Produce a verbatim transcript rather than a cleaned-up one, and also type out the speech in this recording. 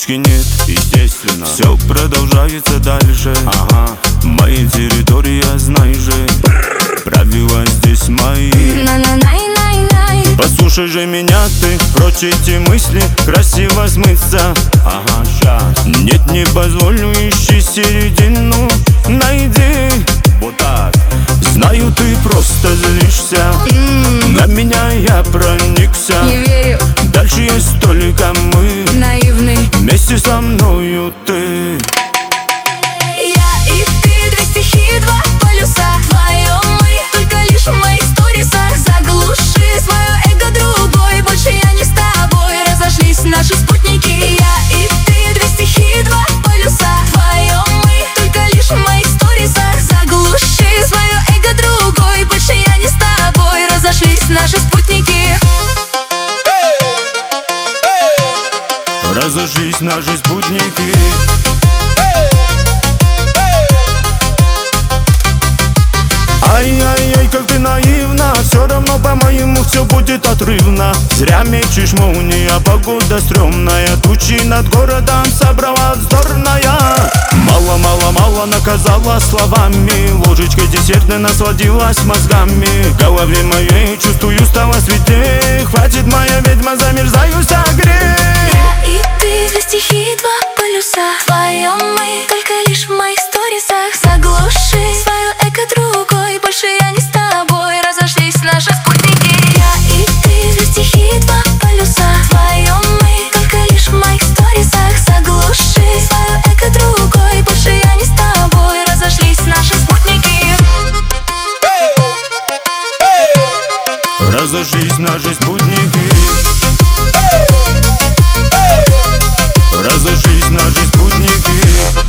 точки нет, естественно. Все продолжается дальше, ага. Мои территории, знай же, правила здесь мои. Послушай же меня ты, прочь эти мысли, красиво смыться. Ага, щас. Нет, не позволю, ищи середину, найди. Вот так. Знаю, ты просто злишься, mm. на меня я проникся. Не верю. Дальше есть только мы, наивный. Вместе со мною ты. Я и ты, две стихи, два полюса. Вдвоем мы, только лишь в моих сторисах. Заглуши свое эго другой, больше я не с тобой. Разошлись наши спутники. Я и ты, две стихи, два полюса. Вдвоем мы, только лишь в моих сторисах. Заглуши свое эго другой, больше я не с тобой. Разошлись наши спутники. Разошлись наши спутники. Ай-яй-яй, как ты наивна. Все равно, по-моему, все будет отрывно. Зря мечешь молния, погода стрёмная. Тучи над городом собрала вздорная. Мало-мало-мало наказала словами. Ложечкой десертной насладилась мозгами. В голове моей, чувствую, стало светлее. Хватит, моя ведьма, замерзаю, согрей. Я и ты, две стихи, два полюса. Вдвоем мы, только лишь в моих сторисах. Заглуши свое эго другой, больше я не с тобой. Разошлись наши спутники. Я и ты, две стихи, два полюса. Вдвоем мы, только лишь в моих сторисах. Заглуши свое эго другой, больше я не с тобой. Разошлись наши спутники. Разошлись наши спутники. Разошлись наши спутники.